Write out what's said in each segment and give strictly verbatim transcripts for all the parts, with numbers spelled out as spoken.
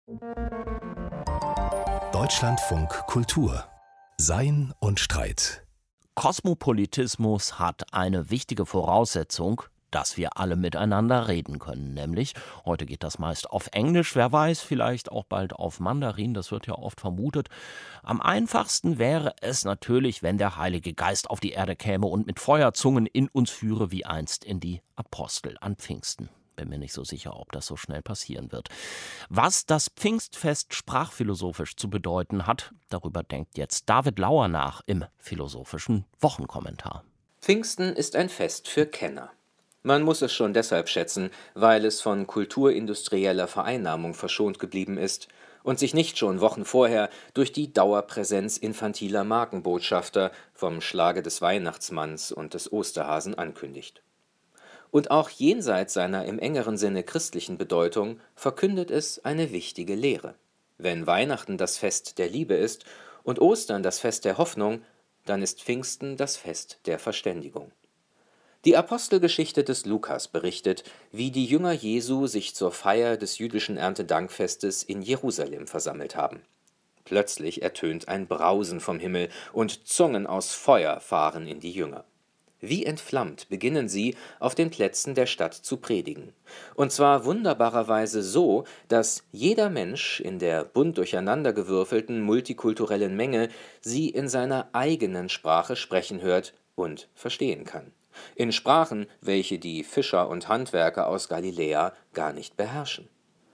Deutschlandfunk Kultur. Sein und Streit. Kosmopolitismus hat eine wichtige Voraussetzung, dass wir alle miteinander reden können. Nämlich, heute geht das meist auf Englisch, wer weiß, vielleicht auch bald auf Mandarin, das wird ja oft vermutet. Am einfachsten wäre es natürlich, wenn der Heilige Geist auf die Erde käme und mit Feuerzungen in uns führe, wie einst in die Apostel an Pfingsten. Bin mir nicht so sicher, ob das so schnell passieren wird. Was das Pfingstfest sprachphilosophisch zu bedeuten hat, darüber denkt jetzt David Lauer nach im philosophischen Wochenkommentar. Pfingsten ist ein Fest für Kenner. Man muss es schon deshalb schätzen, weil es von kulturindustrieller Vereinnahmung verschont geblieben ist und sich nicht schon Wochen vorher durch die Dauerpräsenz infantiler Markenbotschafter vom Schlage des Weihnachtsmanns und des Osterhasen ankündigt. Und auch jenseits seiner im engeren Sinne christlichen Bedeutung verkündet es eine wichtige Lehre. Wenn Weihnachten das Fest der Liebe ist und Ostern das Fest der Hoffnung, dann ist Pfingsten das Fest der Verständigung. Die Apostelgeschichte des Lukas berichtet, wie die Jünger Jesu sich zur Feier des jüdischen Erntedankfestes in Jerusalem versammelt haben. Plötzlich ertönt ein Brausen vom Himmel und Zungen aus Feuer fahren in die Jünger. Wie entflammt beginnen sie, auf den Plätzen der Stadt zu predigen. Und zwar wunderbarerweise so, dass jeder Mensch in der bunt durcheinandergewürfelten multikulturellen Menge sie in seiner eigenen Sprache sprechen hört und verstehen kann. In Sprachen, welche die Fischer und Handwerker aus Galiläa gar nicht beherrschen.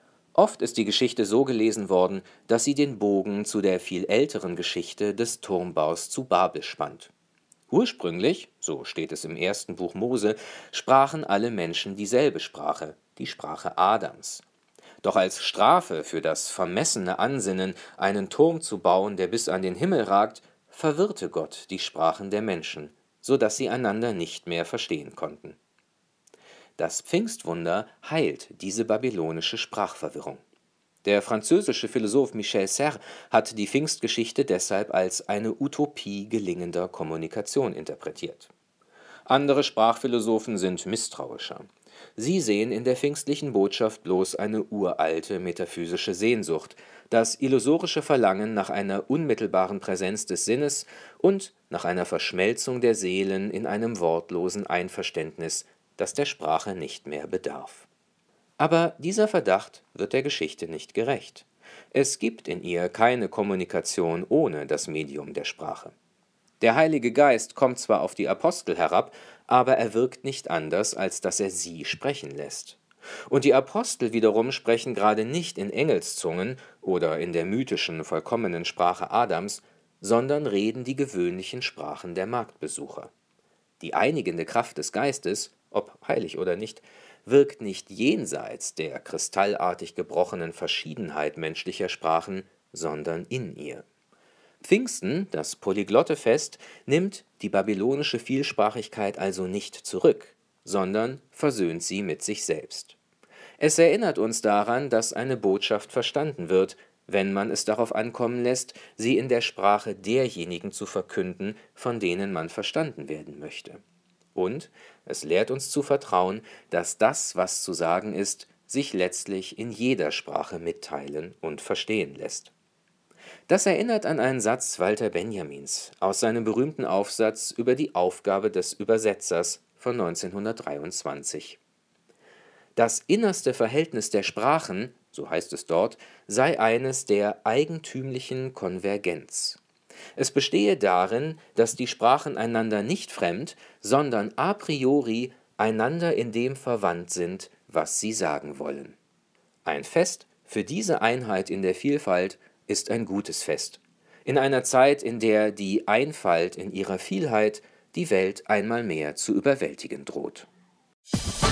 Oft ist die Geschichte so gelesen worden, dass sie den Bogen zu der viel älteren Geschichte des Turmbaus zu Babel spannt. Ursprünglich, so steht es im ersten Buch Mose, sprachen alle Menschen dieselbe Sprache, die Sprache Adams. Doch als Strafe für das vermessene Ansinnen, einen Turm zu bauen, der bis an den Himmel ragt, verwirrte Gott die Sprachen der Menschen, so dass sie einander nicht mehr verstehen konnten. Das Pfingstwunder heilt diese babylonische Sprachverwirrung. Der französische Philosoph Michel Serres hat die Pfingstgeschichte deshalb als eine Utopie gelingender Kommunikation interpretiert. Andere Sprachphilosophen sind misstrauischer. Sie sehen in der pfingstlichen Botschaft bloß eine uralte metaphysische Sehnsucht, das illusorische Verlangen nach einer unmittelbaren Präsenz des Sinnes und nach einer Verschmelzung der Seelen in einem wortlosen Einverständnis, das der Sprache nicht mehr bedarf. Aber dieser Verdacht wird der Geschichte nicht gerecht. Es gibt in ihr keine Kommunikation ohne das Medium der Sprache. Der Heilige Geist kommt zwar auf die Apostel herab, aber er wirkt nicht anders, als dass er sie sprechen lässt. Und die Apostel wiederum sprechen gerade nicht in Engelszungen oder in der mythischen, vollkommenen Sprache Adams, sondern reden die gewöhnlichen Sprachen der Marktbesucher. Die einigende Kraft des Geistes, ob heilig oder nicht, wirkt nicht jenseits der kristallartig gebrochenen Verschiedenheit menschlicher Sprachen, sondern in ihr. Pfingsten, das polyglotte Fest, nimmt die babylonische Vielsprachigkeit also nicht zurück, sondern versöhnt sie mit sich selbst. Es erinnert uns daran, dass eine Botschaft verstanden wird, wenn man es darauf ankommen lässt, sie in der Sprache derjenigen zu verkünden, von denen man verstanden werden möchte. Und es lehrt uns zu vertrauen, dass das, was zu sagen ist, sich letztlich in jeder Sprache mitteilen und verstehen lässt. Das erinnert an einen Satz Walter Benjamins aus seinem berühmten Aufsatz über die Aufgabe des Übersetzers von neunzehnhundertdreiundzwanzig. Das innerste Verhältnis der Sprachen, so heißt es dort, sei eines der eigentümlichen Konvergenz. Es bestehe darin, dass die Sprachen einander nicht fremd, sondern a priori einander in dem verwandt sind, was sie sagen wollen. Ein Fest für diese Einheit in der Vielfalt ist ein gutes Fest. In einer Zeit, in der die Einfalt in ihrer Vielheit die Welt einmal mehr zu überwältigen droht.